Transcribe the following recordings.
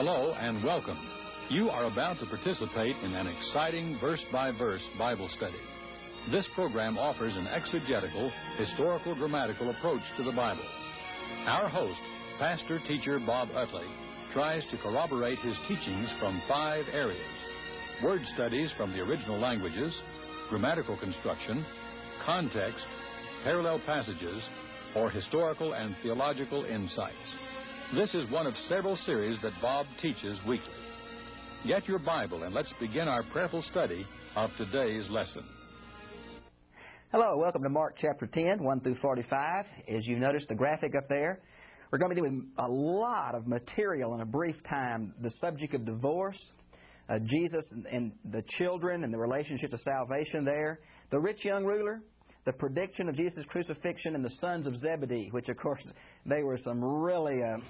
Hello and welcome. You are about to participate in an exciting verse-by-verse Bible study. This program offers an exegetical, historical, grammatical approach to the Bible. Our host, pastor-teacher Bob Utley, tries to corroborate his teachings from 5 areas: word studies from the original languages, grammatical construction, context, parallel passages, or historical and theological insights. This is one of several series that Bob teaches weekly. Get your Bible and let's begin our prayerful study of today's lesson. Hello, welcome to Mark chapter 10, 1 through 45. As you notice the graphic up there, we're going to be doing a lot of material in a brief time. The subject of divorce, Jesus and the children and the relationship to salvation there, the rich young ruler, the prediction of Jesus' crucifixion, and the sons of Zebedee, which, of course, they were some really...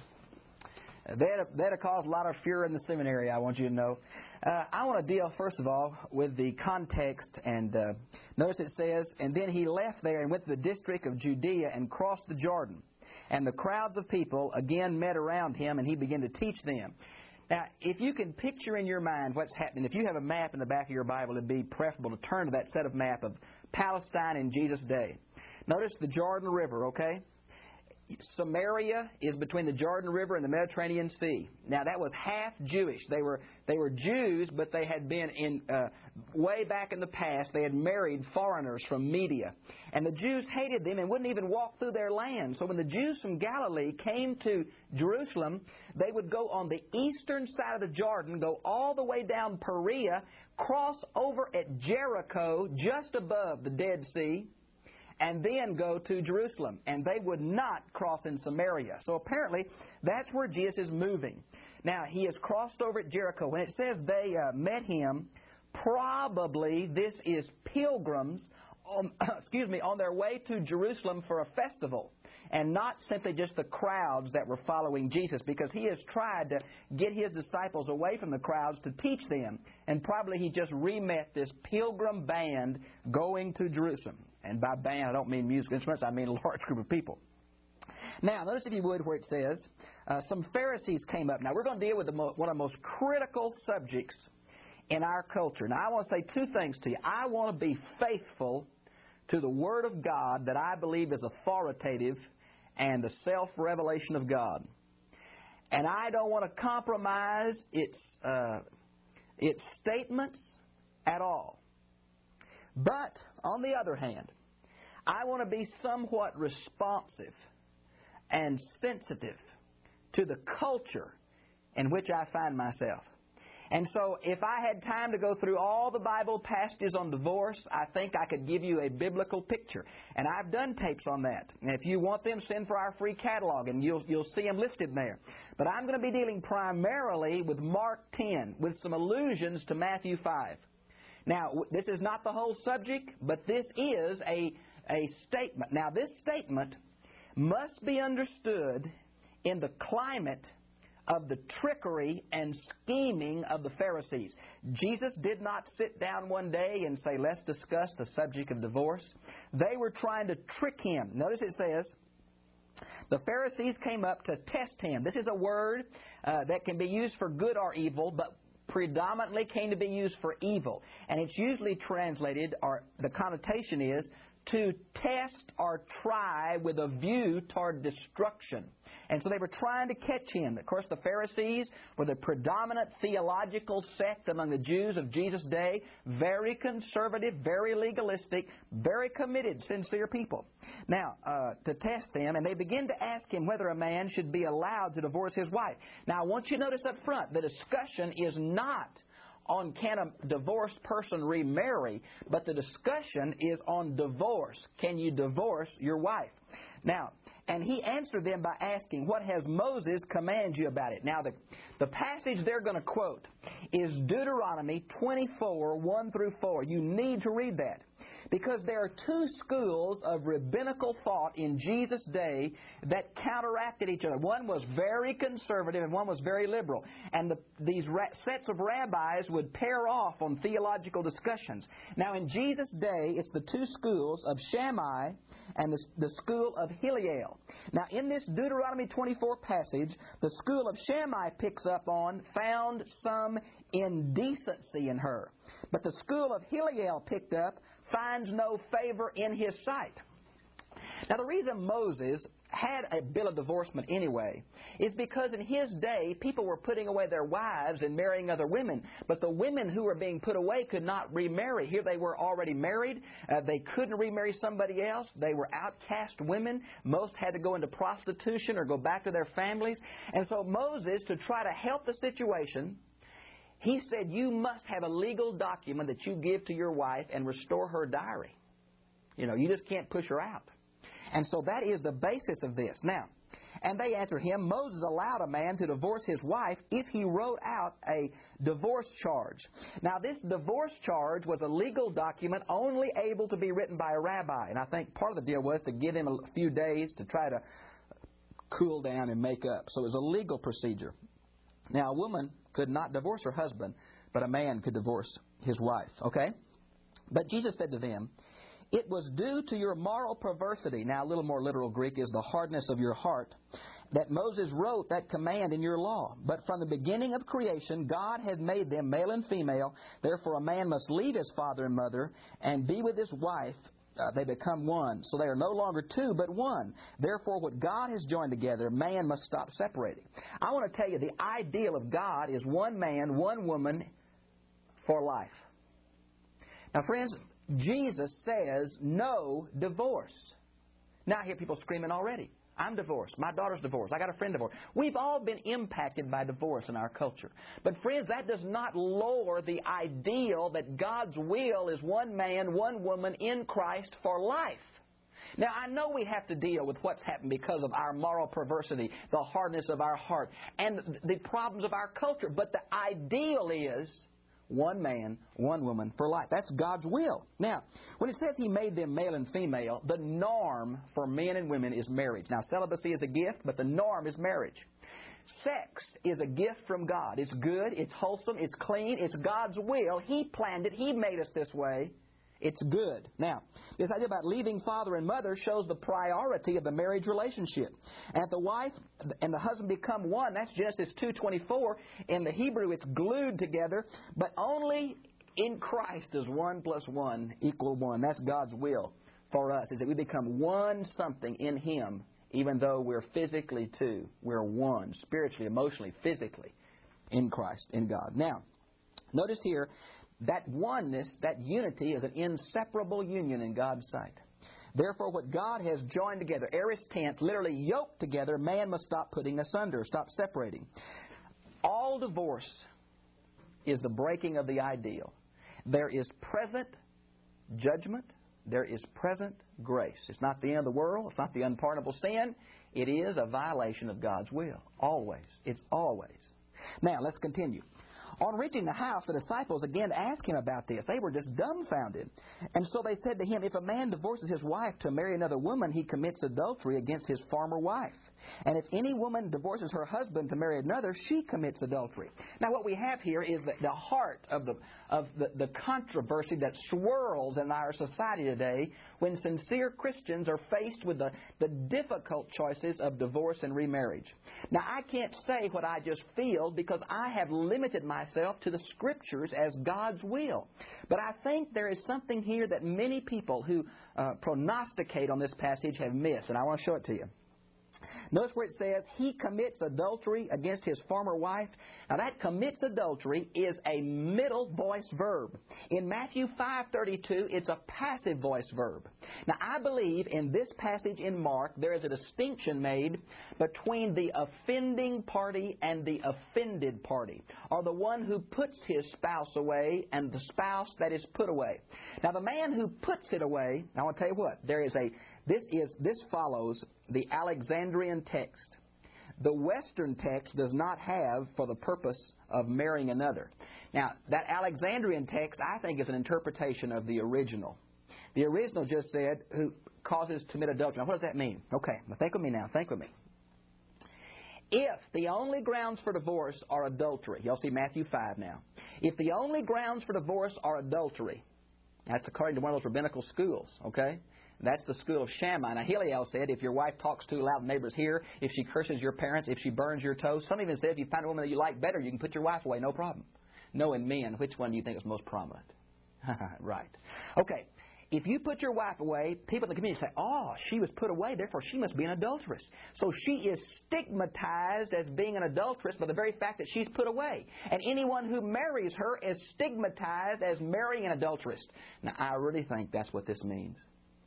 That caused a lot of furor in the seminary, I want you to know. I want to deal, first of all, with the context. And notice it says, "And then he left there and went to the district of Judea and crossed the Jordan. And the crowds of people again met around him, and he began to teach them." Now, if you can picture in your mind what's happening, if you have a map in the back of your Bible, it'd be preferable to turn to that set of map of Palestine in Jesus' day. Notice the Jordan River, okay? Samaria is between the Jordan River and the Mediterranean Sea. Now, that was half Jewish. They were Jews, but they had been way back in the past, they had married foreigners from Media. And the Jews hated them and wouldn't even walk through their land. So when the Jews from Galilee came to Jerusalem, they would go on the eastern side of the Jordan, go all the way down Perea, cross over at Jericho, just above the Dead Sea, and then go to Jerusalem. And they would not cross in Samaria. So apparently, that's where Jesus is moving. Now, he has crossed over at Jericho. When it says they met him, probably this is pilgrims on their way to Jerusalem for a festival, and not simply just the crowds that were following Jesus, because he has tried to get his disciples away from the crowds to teach them. And probably he just re-met this pilgrim band going to Jerusalem. And by band, I don't mean musical instruments, I mean a large group of people. Now, notice if you would where it says, some Pharisees came up. Now, we're going to deal with one of the most critical subjects in our culture. Now, I want to say 2 things to you. I want to be faithful to the Word of God that I believe is authoritative and the self-revelation of God. And I don't want to compromise its statements at all. But, on the other hand, I want to be somewhat responsive and sensitive to the culture in which I find myself. And so, if I had time to go through all the Bible passages on divorce, I think I could give you a biblical picture. And I've done tapes on that. And if you want them, send for our free catalog, and you'll see them listed there. But I'm going to be dealing primarily with Mark 10, with some allusions to Matthew 5. Now, this is not the whole subject, but this is a statement. Now, this statement must be understood in the climate of the trickery and scheming of the Pharisees. Jesus did not sit down one day and say, let's discuss the subject of divorce. They were trying to trick him. Notice it says, the Pharisees came up to test him. This is a word that can be used for good or evil, but predominantly came to be used for evil. And it's usually translated, or the connotation is, to test or try with a view toward destruction. And so they were trying to catch him. Of course, the Pharisees were the predominant theological sect among the Jews of Jesus' day. Very conservative, very legalistic, very committed, sincere people. Now, to test them, and they begin to ask him whether a man should be allowed to divorce his wife. Now, I want you to notice up front, the discussion is not on can a divorced person remarry, but the discussion is on divorce. Can you divorce your wife? Now, and he answered them by asking, what has Moses commanded you about it? Now, the passage they're going to quote is Deuteronomy 24, 1 through 4. You need to read that, because there are 2 schools of rabbinical thought in Jesus' day that counteracted each other. One was very conservative and one was very liberal. And these sets of rabbis would pair off on theological discussions. Now, in Jesus' day, it's the 2 schools of Shammai and the school school of Hillel. Now, in this Deuteronomy 24 passage, the school of Shammai picks up on, found some indecency in her. But the school of Hillel picked up, finds no favor in his sight. Now, the reason Moses had a bill of divorcement anyway is because in his day, people were putting away their wives and marrying other women. But the women who were being put away could not remarry. Here they were already married. They couldn't remarry somebody else. They were outcast women. Most had to go into prostitution or go back to their families. And so Moses, to try to help the situation, he said, you must have a legal document that you give to your wife and restore her diary. You know, you just can't push her out. And so that is the basis of this. Now, and they answered him, Moses allowed a man to divorce his wife if he wrote out a divorce charge. Now, this divorce charge was a legal document only able to be written by a rabbi. And I think part of the deal was to give him a few days to try to cool down and make up. So it was a legal procedure. Now, a woman could not divorce her husband, but a man could divorce his wife. Okay? But Jesus said to them, it was due to your moral perversity, now a little more literal Greek is the hardness of your heart, that Moses wrote that command in your law. But from the beginning of creation, God had made them male and female. Therefore, a man must leave his father and mother and be with his wife. They become one. So they are no longer two, but one. Therefore, what God has joined together, man must stop separating. I want to tell you, the ideal of God is one man, one woman for life. Now, friends, Jesus says no divorce. Now I hear people screaming already. I'm divorced. My daughter's divorced. I got a friend divorced. We've all been impacted by divorce in our culture. But friends, that does not lower the ideal that God's will is one man, one woman in Christ for life. Now, I know we have to deal with what's happened because of our moral perversity, the hardness of our heart, and the problems of our culture. But the ideal is one man, one woman for life. That's God's will. Now, when it says He made them male and female, the norm for men and women is marriage. Now, celibacy is a gift, but the norm is marriage. Sex is a gift from God. It's good, it's wholesome, it's clean, it's God's will. He planned it. He made us this way. It's good. Now, this idea about leaving father and mother shows the priority of the marriage relationship. And if the wife and the husband become one, that's Genesis 2:24. In the Hebrew, it's glued together, but only in Christ does 1 + 1 = 1. That's God's will for us, is that we become one something in Him, even though we're physically two. We're one, spiritually, emotionally, physically, in Christ, in God. Now, notice here, that oneness, that unity is an inseparable union in God's sight. Therefore, what God has joined together, aorist tense, literally yoked together, man must stop putting asunder, stop separating. All divorce is the breaking of the ideal. There is present judgment. There is present grace. It's not the end of the world. It's not the unpardonable sin. It is a violation of God's will. Always. It's always. Now, let's continue. On reaching the house, the disciples again asked Him about this. They were just dumbfounded. And so they said to Him, if a man divorces his wife to marry another woman, he commits adultery against his former wife. And if any woman divorces her husband to marry another, she commits adultery. Now what we have here is the heart of the controversy that swirls in our society today when sincere Christians are faced with the difficult choices of divorce and remarriage. Now I can't say what I just feel because I have limited myself to the Scriptures as God's will. But I think there is something here that many people who prognosticate on this passage have missed, and I want to show it to you. Notice where it says, he commits adultery against his former wife. Now that commits adultery is a middle voice verb. In Matthew 5:32, it's a passive voice verb. Now I believe in this passage in Mark, there is a distinction made between the offending party and the offended party, or the one who puts his spouse away and the spouse that is put away. Now the man who puts it away, I want to tell you what, this follows the Alexandrian text. The Western text does not have for the purpose of marrying another. Now, that Alexandrian text, I think, is an interpretation of the original. The original just said, who causes to commit adultery. Now, what does that mean? Okay, well, think with me now. Think with me. If the only grounds for divorce are adultery, y'all see Matthew 5 now. If the only grounds for divorce are adultery, That's according to one of those rabbinical schools, okay? That's the school of Shammai. Now, Hillel said, if your wife talks too loud, the neighbors hear. If she curses your parents, if she burns your toes. Some even said, if you find a woman that you like better, you can put your wife away, no problem. Knowing men, which one do you think is most prominent? Right. Okay. If you put your wife away, people in the community say, oh, she was put away, therefore she must be an adulteress. So she is stigmatized as being an adulteress by the very fact that she's put away. And anyone who marries her is stigmatized as marrying an adulteress. Now, I really think that's what this means.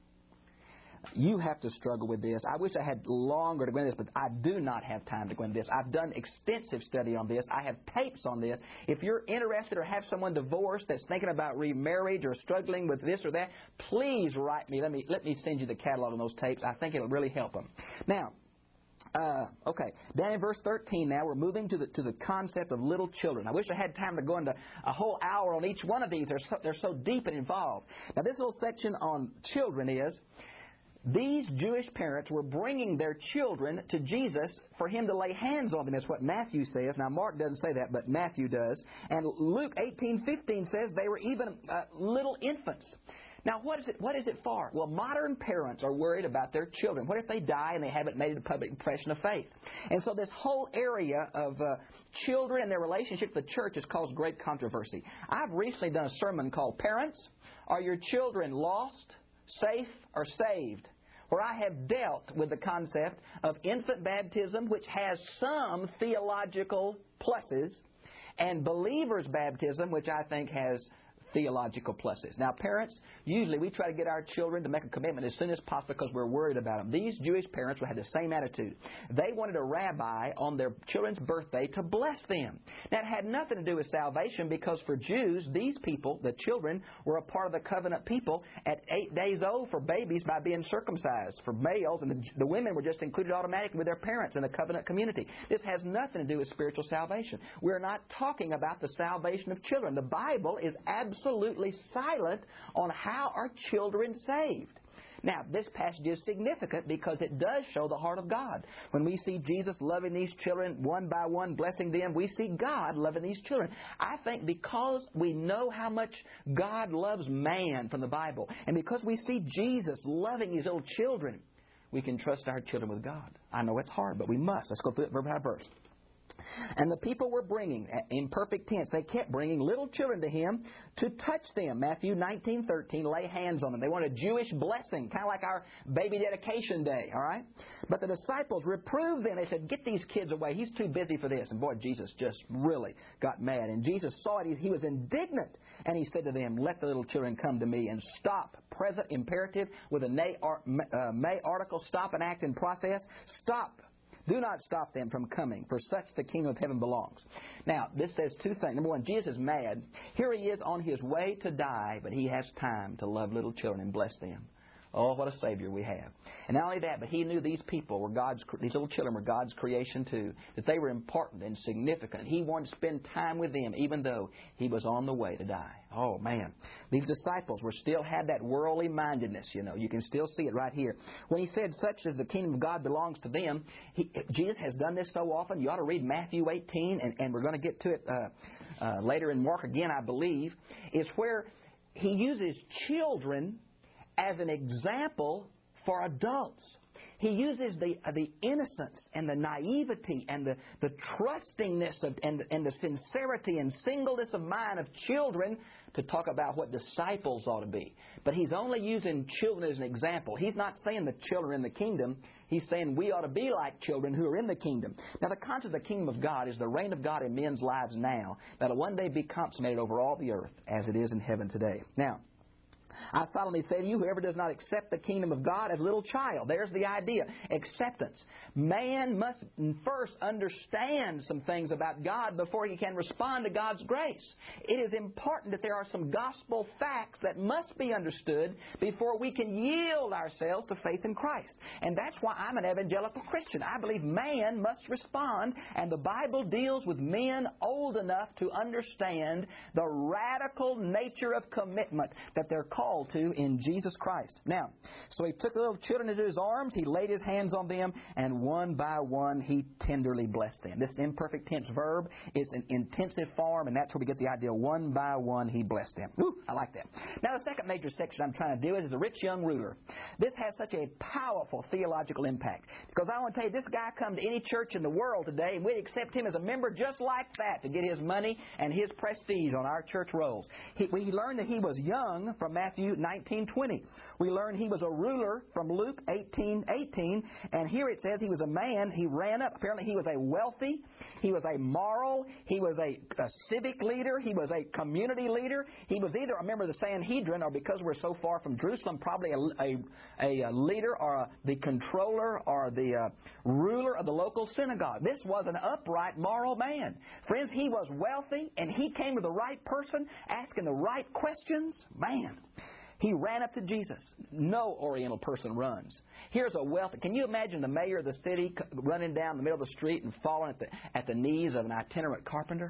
You have to struggle with this. I wish I had longer to go into this, but I do not have time to go into this. I've done extensive study on this. I have tapes on this. If you're interested or have someone divorced that's thinking about remarriage or struggling with this or that, please write me. Let me send you the catalog on those tapes. I think it'll really help them. Now, okay, down in verse 13 now, we're moving to the concept of little children. I wish I had time to go into a whole hour on each one of these. They're so deep and involved. Now, this little section on children is, these Jewish parents were bringing their children to Jesus for Him to lay hands on them. That's what Matthew says. Now, Mark doesn't say that, but Matthew does. And Luke 18:15 says they were even little infants. Now, what is it for? Well, modern parents are worried about their children. What if they die and they haven't made a public profession of faith? And so this whole area of children and their relationship with the church has caused great controversy. I've recently done a sermon called Parents, Are Your Children Lost, Safe, or Saved? Where I have dealt with the concept of infant baptism, which has some theological pluses, and believer's baptism, which I think has theological pluses. Now, parents, usually we try to get our children to make a commitment as soon as possible because we're worried about them. These Jewish parents had the same attitude. They wanted a rabbi on their children's birthday to bless them. Now, it had nothing to do with salvation because for Jews, these people, the children, were a part of the covenant people at 8 days old for babies by being circumcised. For males, and the women were just included automatically with their parents in the covenant community. This has nothing to do with spiritual salvation. We're not talking about the salvation of children. The Bible is absolutely silent on how are children saved. Now, this passage is significant because it does show the heart of God. When we see Jesus loving these children one by one, blessing them, we see God loving these children. I think because we know how much God loves man from the Bible, and because we see Jesus loving these little children, we can trust our children with God. I know it's hard, but we must. Let's go through it verse by verse. And the people were bringing, in perfect tense, they kept bringing little children to Him to touch them. Matthew 19:13, lay hands on them. They wanted a Jewish blessing, kind of like our baby dedication day, all right? But the disciples reproved them. They said, get these kids away. He's too busy for this. And boy, Jesus just really got mad. And Jesus saw it. He was indignant. And He said to them, let the little children come to me, and stop. Present imperative with a may article, stop an act in process. Stop. Do not stop them from coming, for such the kingdom of heaven belongs. Now, this says two things. Number one, Jesus is mad. Here He is on His way to die, but He has time to love little children and bless them. Oh, what a Savior we have. And not only that, but He knew these people were these little children were God's creation too, that they were important and significant. He wanted to spend time with them, even though He was on the way to die. Oh, man. These disciples still had that worldly mindedness, you know. You can still see it right here. When He said, such as the kingdom of God belongs to them, Jesus has done this so often. You ought to read Matthew 18, and we're going to get to it later in Mark again, I believe, is where He uses children as an example for adults. He uses the innocence and the naivety and the trustingness and the sincerity and singleness of mind of children to talk about what disciples ought to be. But He's only using children as an example. He's not saying the children are in the kingdom. He's saying we ought to be like children who are in the kingdom. Now, the concept of the kingdom of God is the reign of God in men's lives now, that will one day be consummated over all the earth as it is in heaven today. Now, I solemnly say to you, whoever does not accept the kingdom of God as a little child. There's the idea. Acceptance. Man must first understand some things about God before he can respond to God's grace. It is important that there are some gospel facts that must be understood before we can yield ourselves to faith in Christ. And that's why I'm an evangelical Christian. I believe man must respond, and the Bible deals with men old enough to understand the radical nature of commitment, that they're called to in Jesus Christ. Now, so he took the little children into his arms, he laid his hands on them, and one by one he tenderly blessed them. This imperfect tense verb is an intensive form, and that's where we get the idea. One by one he blessed them. Ooh, I like that. Now, the second major section I'm trying to deal with is a rich young ruler. This has such a powerful theological impact, because I want to tell you, this guy come to any church in the world today, and we'd accept him as a member just like that to get his money and his prestige on our church rolls. We learned that he was young from Matthew 19:20. We learned he was a ruler from Luke 18:18, and here it says he was a man. He ran up. Apparently he was a wealthy, he was a moral, he was a civic leader, he was a community leader. He was either a member of the Sanhedrin, or because we're so far from Jerusalem, probably a leader or the controller or the ruler of the local synagogue. This was an upright, moral man. Friends, he was wealthy, and he came to the right person, asking the right questions. Man, he ran up to Jesus. No Oriental person runs. Here's a wealthy. Can you imagine the mayor of the city running down the middle of the street and falling at the knees of an itinerant carpenter?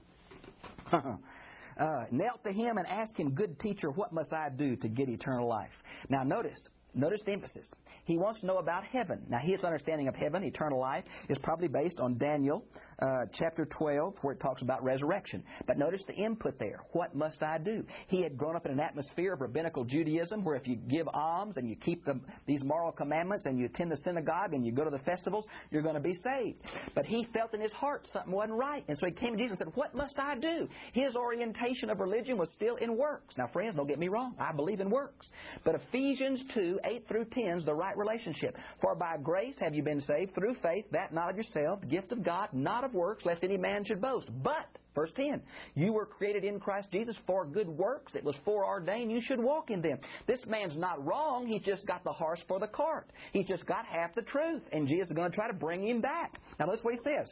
Knelt to him and asked him, "Good teacher, what must I do to get eternal life?" Now notice the emphasis. He wants to know about heaven. Now, his understanding of heaven, eternal life, is probably based on Daniel chapter 12, where it talks about resurrection. But notice the input there. What must I do? He had grown up in an atmosphere of rabbinical Judaism, where if you give alms and you keep these moral commandments and you attend the synagogue and you go to the festivals, you're going to be saved. But he felt in his heart something wasn't right. And so he came to Jesus and said, "What must I do?" His orientation of religion was still in works. Now, friends, don't get me wrong. I believe in works. But Ephesians 2, 8 through 10 is the right relationship. For by grace have you been saved through faith, that not of yourself, the gift of God, not of works, lest any man should boast. But, verse 10, you were created in Christ Jesus for good works. It was foreordained you should walk in them. This man's not wrong. He's just got the horse for the cart. He's just got half the truth. And Jesus is going to try to bring him back. Now, that's what he says.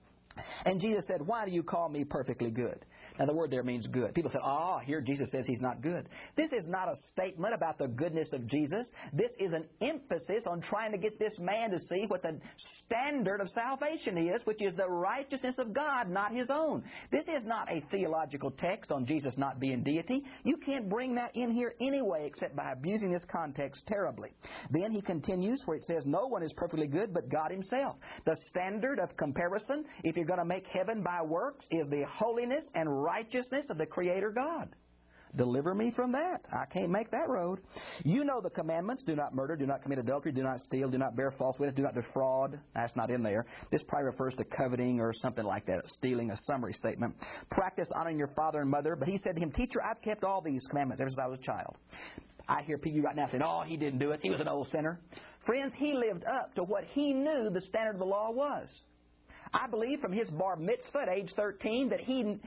And Jesus said, "Why do you call me perfectly good?" Now, the word there means good. People say, here Jesus says he's not good. This is not a statement about the goodness of Jesus. This is an emphasis on trying to get this man to see what the standard of salvation is, which is the righteousness of God, not his own. This is not a theological text on Jesus not being deity. You can't bring that in here anyway, except by abusing this context terribly. Then he continues where it says, "No one is perfectly good but God himself." The standard of comparison, if you're going to make heaven by works, is the holiness and righteousness of the Creator God. Deliver me from that. I can't make that road. You know the commandments. Do not murder, do not commit adultery, do not steal, do not bear false witness, do not defraud. That's not in there. This probably refers to coveting or something like that, stealing, a summary statement. Practice honoring your father and mother. But he said to him, "Teacher, I've kept all these commandments ever since I was a child." I hear people right now saying, he didn't do it. He was an old sinner. Friends, he lived up to what he knew the standard of the law was. I believe from his bar mitzvah at age 13 that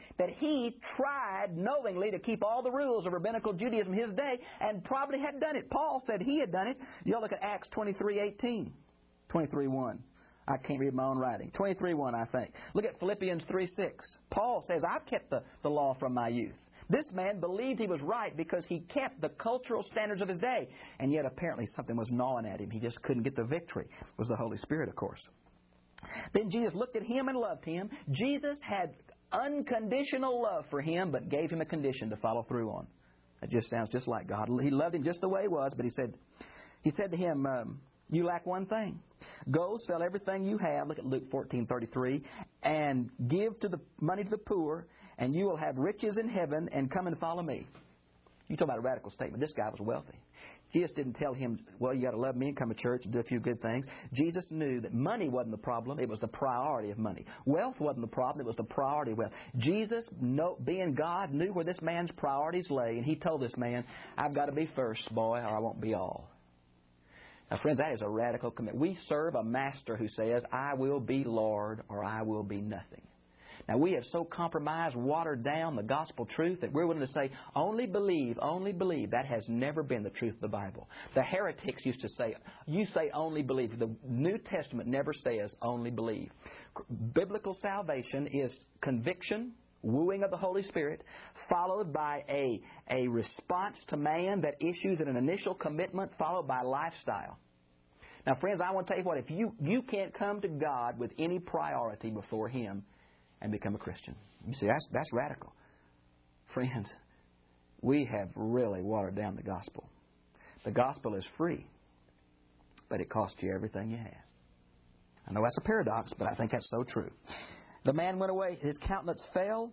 he tried knowingly to keep all the rules of rabbinical Judaism in his day and probably had done it. Paul said he had done it. You'll look at Acts 23:18, 23:1. I can't read my own writing. 23:1, I think. Look at Philippians 3:6. Paul says, "I've kept the law from my youth." This man believed he was right because he kept the cultural standards of his day. And yet apparently something was gnawing at him. He just couldn't get the victory. It was the Holy Spirit, of course. Then Jesus looked at him and loved him. Jesus had unconditional love for him, but gave him a condition to follow through on. That just sounds just like God. He loved him just the way he was, but he said to him, "You lack one thing. Go, sell everything you have," look at Luke 14:33, "and give the money to the poor, and you will have riches in heaven, and come and follow me." You talk about a radical statement. This guy was wealthy. Jesus didn't tell him, "Well, you got to love me and come to church and do a few good things." Jesus knew that money wasn't the problem. It was the priority of money. Wealth wasn't the problem. It was the priority of wealth. Jesus, being God, knew where this man's priorities lay, and he told this man, "I've got to be first, boy, or I won't be all." Now, friends, that is a radical commitment. We serve a master who says, "I will be Lord, or I will be nothing." Now, we have so compromised, watered down the gospel truth that we're willing to say, only believe, only believe. That has never been the truth of the Bible. The heretics used to say, you say only believe. The New Testament never says only believe. Biblical salvation is conviction, wooing of the Holy Spirit, followed by a response to man that issues in an initial commitment, followed by lifestyle. Now, friends, I want to tell you what, if you can't come to God with any priority before Him and become a Christian. You see, that's radical. Friends, we have really watered down the gospel. The gospel is free, but it costs you everything you have. I know that's a paradox, but I think that's so true. The man went away. His countenance fell,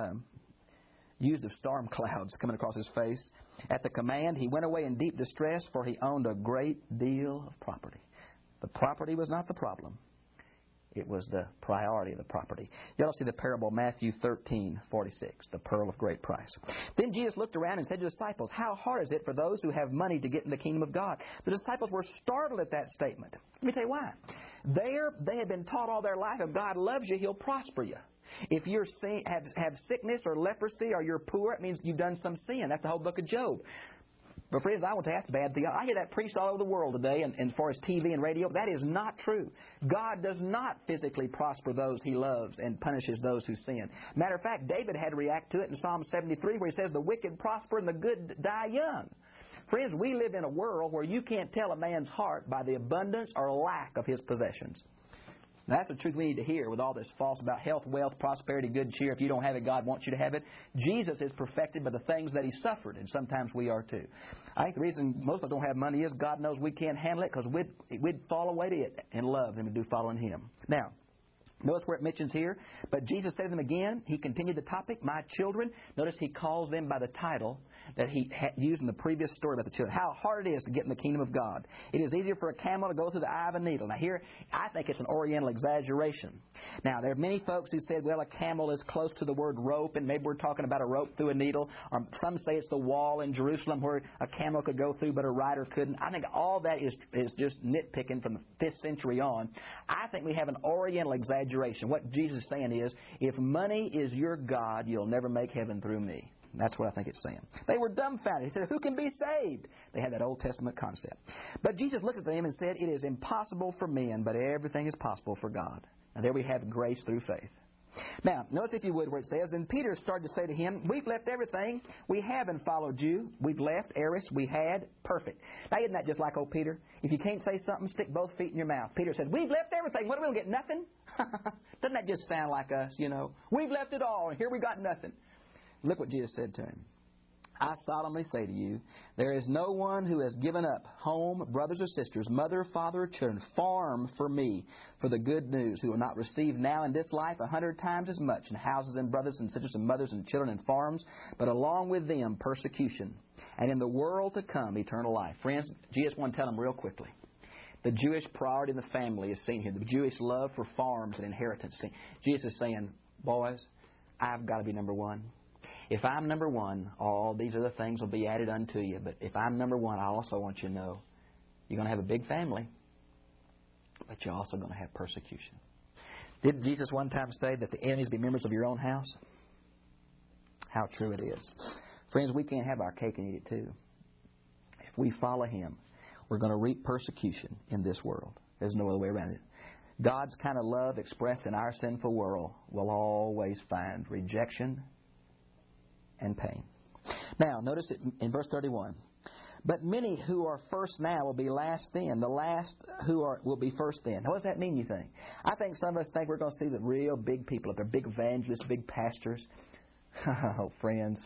used of storm clouds coming across his face. At the command, he went away in deep distress, for he owned a great deal of property. The property was not the problem. It was the priority of the property. You ought to see the parable, Matthew 13:46, the pearl of great price. Then Jesus looked around and said to the disciples, "How hard is it for those who have money to get in the kingdom of God?" The disciples were startled at that statement. Let me tell you why. They had been taught all their life, if God loves you, He'll prosper you. If you have sickness or leprosy or you're poor, it means you've done some sin. That's the whole book of Job. But friends, I want to ask bad theology. I hear that preached all over the world today, and as far as TV and radio, that is not true. God does not physically prosper those He loves and punishes those who sin. Matter of fact, David had to react to it in Psalm 73 where he says, "The wicked prosper and the good die young." Friends, we live in a world where you can't tell a man's heart by the abundance or lack of his possessions. Now, that's the truth we need to hear with all this false about health, wealth, prosperity, good cheer. If you don't have it, God wants you to have it. Jesus is perfected by the things that He suffered, and sometimes we are too. I think the reason most of us don't have money is God knows we can't handle it because we'd fall away to it in love than to do following Him. Now, notice where it mentions here, but Jesus said to them again, He continued the topic, "My children." Notice He calls them by the title that He used in the previous story about the children. How hard it is to get in the kingdom of God. It is easier for a camel to go through the eye of a needle. Now here, I think it's an Oriental exaggeration. Now, there are many folks who said, well, a camel is close to the word rope, and maybe we're talking about a rope through a needle. Or some say it's the wall in Jerusalem where a camel could go through, but a rider couldn't. I think all that is just nitpicking from the 5th century on. I think we have an Oriental exaggeration. What Jesus is saying is, if money is your God, you'll never make heaven through me. That's what I think it's saying. They were dumbfounded. He said, "Who can be saved?" They had that Old Testament concept. But Jesus looked at them and said, "It is impossible for men, but everything is possible for God." And there we have grace through faith. Now, notice if you would where it says, then Peter started to say to him, "We've left everything we have and followed you." We've left, aorist, we had, perfect. Now, isn't that just like old Peter? If you can't say something, stick both feet in your mouth. Peter said, "We've left everything. What, are we going to get nothing?" Doesn't that just sound like us, you know? We've left it all, and here we got nothing. Look what Jesus said to him. "I solemnly say to you, there is no one who has given up home, brothers or sisters, mother, father, or children, farm for me, for the good news, who will not receive now in this life 100 times as much in houses and brothers and sisters and mothers and children and farms, but along with them persecution, and in the world to come eternal life." Friends, Jesus wanted to tell them real quickly. The Jewish priority in the family is seen here. The Jewish love for farms and inheritance. Jesus is saying, boys, I've got to be number one. If I'm number one, all these other things will be added unto you. But if I'm number one, I also want you to know you're going to have a big family, but you're also going to have persecution. Did Jesus one time say that the enemies be members of your own house? How true it is. Friends, we can't have our cake and eat it too. If we follow Him, we're going to reap persecution in this world. There's no other way around it. God's kind of love expressed in our sinful world will always find rejection and pain. Now, notice it in verse 31. "But many who are first now will be last then. The last will be first then." Now, what does that mean, you think? I think some of us think we're going to see the real big people up there, big evangelists, big pastors. Oh, friends.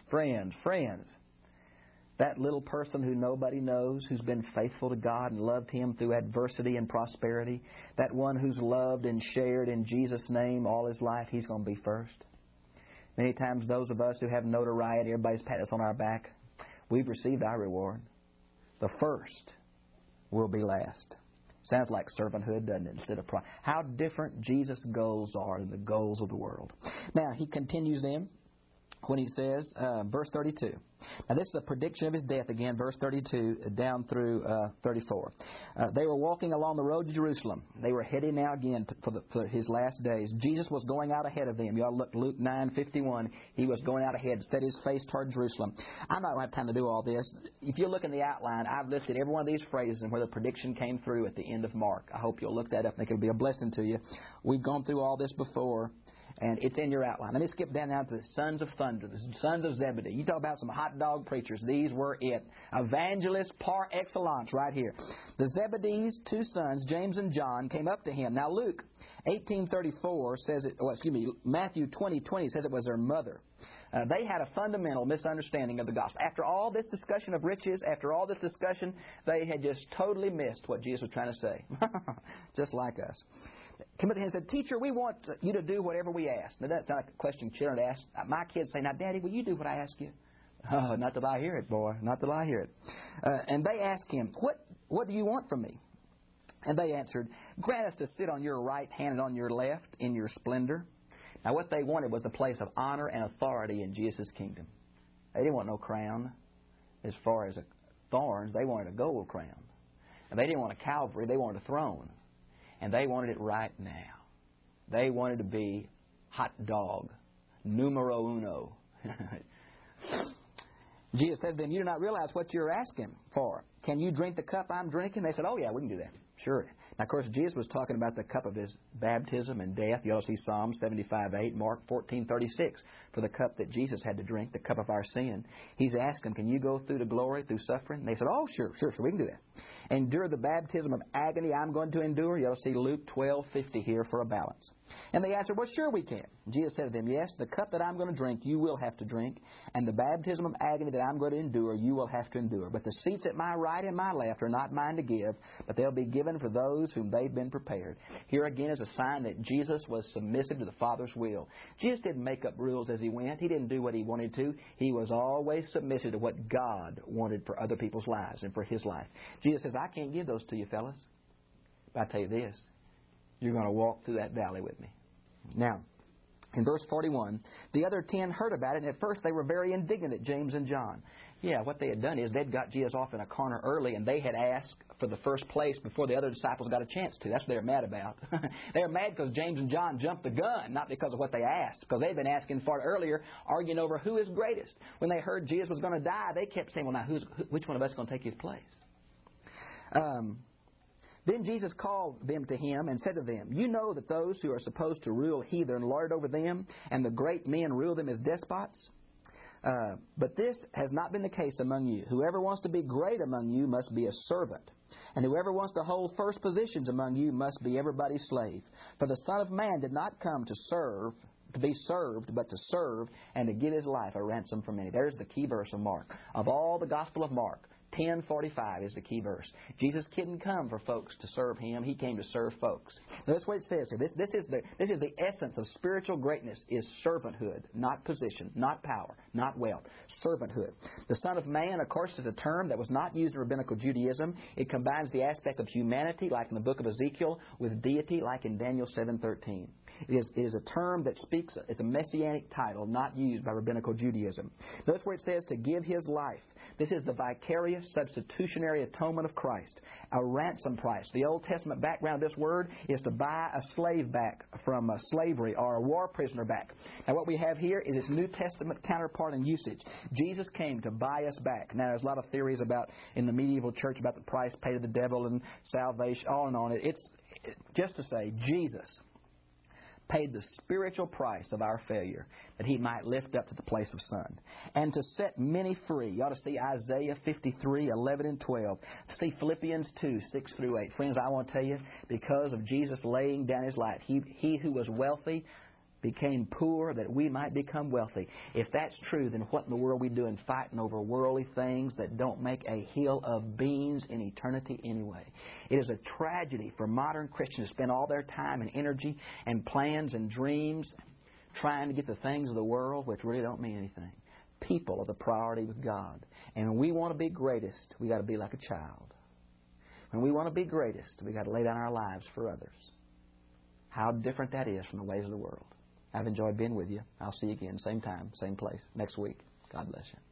That little person who nobody knows, who's been faithful to God and loved Him through adversity and prosperity, that one who's loved and shared in Jesus' name all his life, he's going to be first. Many times those of us who have notoriety, everybody's patting us on our back, we've received our reward. The first will be last. Sounds like servanthood, doesn't it, instead of pride. How different Jesus' goals are than the goals of the world. Now, He continues then when He says, verse 32. Now, this is a prediction of His death again, verse 32 down through 34. They were walking along the road to Jerusalem. They were heading now again for His last days. Jesus was going out ahead of them. You ought to look Luke 9:51. He was going out ahead, set His face toward Jerusalem. I'm not going to have time to do all this. If you look in the outline, I've listed every one of these phrases and where the prediction came through at the end of Mark. I hope you'll look that up and think it'll be a blessing to you. We've gone through all this before, and it's in your outline. Let me skip down now to the sons of thunder, the sons of Zebedee. You talk about some hot dog preachers. These were it. Evangelists par excellence right here. The Zebedee's 2 sons, James and John, came up to Him. Now Luke 18:34 says it. Matthew 20:20 says it was their mother. They had a fundamental misunderstanding of the gospel. After all this discussion of riches, after all this discussion, they had just totally missed what Jesus was trying to say. Just like us. Come up to him and said, "Teacher, we want you to do whatever we ask." Now, that's not a question children ask. My kids say, "Now, Daddy, will you do what I ask you?" "Oh, not till I hear it, boy. Not till I hear it." And they asked him, What do you want from me?" And they answered, "Grant us to sit on your right hand and on your left in your splendor." Now, what they wanted was a place of honor and authority in Jesus' kingdom. They didn't want no crown as far as thorns. They wanted a gold crown. And they didn't want a Calvary. They wanted a throne. And they wanted it right now. They wanted to be hot dog, numero uno. Jesus said to them, "You do not realize what you're asking for. Can you drink the cup I'm drinking?" They said, "Oh, yeah, we can do that." Sure. Now, of course, Jesus was talking about the cup of His baptism and death. You ought to see Psalm 75:8, Mark 14:36, for the cup that Jesus had to drink, the cup of our sin. He's asking, can you go through the glory, through suffering? And they said, "Oh, sure, we can do that." "Endure the baptism of agony I'm going to endure." You ought to see Luke 12:50 here for a balance. And they answered, "Well, sure we can." Jesus said to them, "Yes, the cup that I'm going to drink, you will have to drink, and the baptism of agony that I'm going to endure, you will have to endure. But the seats at my right and my left are not mine to give, but they'll be given for those whom they've been prepared." Here again is a sign that Jesus was submissive to the Father's will. Jesus didn't make up rules as He went. He didn't do what He wanted to. He was always submissive to what God wanted for other people's lives and for His life. Jesus says, "I can't give those to you, fellas. But I tell you this, you're going to walk through that valley with me." Now, in verse 41, the other 10 heard about it, and at first they were very indignant at James and John. Yeah, what they had done is they'd got Jesus off in a corner early, and they had asked for the first place before the other disciples got a chance to. That's what they're mad about. They're mad because James and John jumped the gun, not because of what they asked, because they'd been asking for it earlier, arguing over who is greatest. When they heard Jesus was going to die, they kept saying, "Well, now, which one of us is going to take His place?" Then Jesus called them to Him and said to them, "You know that those who are supposed to rule heathen lord over them, and the great men rule them as despots. But this has not been the case among you. Whoever wants to be great among you must be a servant. And whoever wants to hold first positions among you must be everybody's slave. For the Son of Man did not come to be served, but to serve, and to give His life a ransom for many." There's the key verse of Mark. Of all the Gospel of Mark, 10:45 is the key verse. Jesus didn't come for folks to serve Him. He came to serve folks. Now, that's what it says here. This is the essence of spiritual greatness, is servanthood, not position, not power, not wealth. Servanthood. The Son of Man, of course, is a term that was not used in rabbinical Judaism. It combines the aspect of humanity, like in the book of Ezekiel, with deity, like in Daniel 7:13. It is a term that speaks, it's a messianic title, not used by rabbinical Judaism. Notice where it says to give His life. This is the vicarious substitutionary atonement of Christ, a ransom price. The Old Testament background of this word is to buy a slave back from slavery, or a war prisoner back. Now what we have here is its New Testament counterpart in usage. Jesus came to buy us back. Now there's a lot of theories about in the medieval church about the price paid to the devil and salvation, on and on. It's just to say Jesus paid the spiritual price of our failure, that He might lift up to the place of Son, and to set many free. You ought to see Isaiah 53:11 and 12. See Philippians 2:6-8. Friends, I want to tell you, because of Jesus laying down His life, He who was wealthy became poor that we might become wealthy. If that's true, then what in the world are we doing fighting over worldly things that don't make a hill of beans in eternity anyway? It is a tragedy for modern Christians to spend all their time and energy and plans and dreams trying to get the things of the world which really don't mean anything. People are the priority with God. And when we want to be greatest, we got to be like a child. When we want to be greatest, we got to lay down our lives for others. How different that is from the ways of the world. I've enjoyed being with you. I'll see you again, same time, same place, next week. God bless you.